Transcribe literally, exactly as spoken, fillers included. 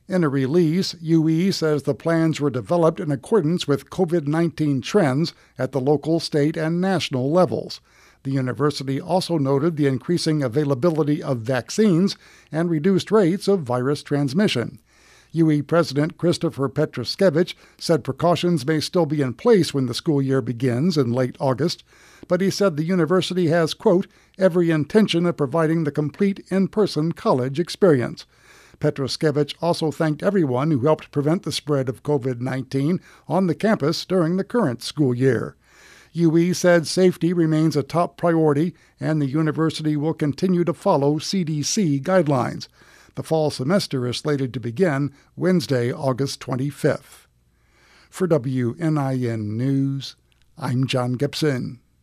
In a release, U E says the plans were developed in accordance with COVID nineteen trends at the local, state, and national levels. The university also noted the increasing availability of vaccines and reduced rates of virus transmission. U E President Christopher Petruskevich said precautions may still be in place when the school year begins in late August, but he said the university has, quote, every intention of providing the complete in-person college experience. Petruskevich also thanked everyone who helped prevent the spread of COVID nineteen on the campus during the current school year. U E said safety remains a top priority and the university will continue to follow C D C guidelines. The fall semester is slated to begin Wednesday, August twenty-fifth. For W N I N News, I'm John Gibson.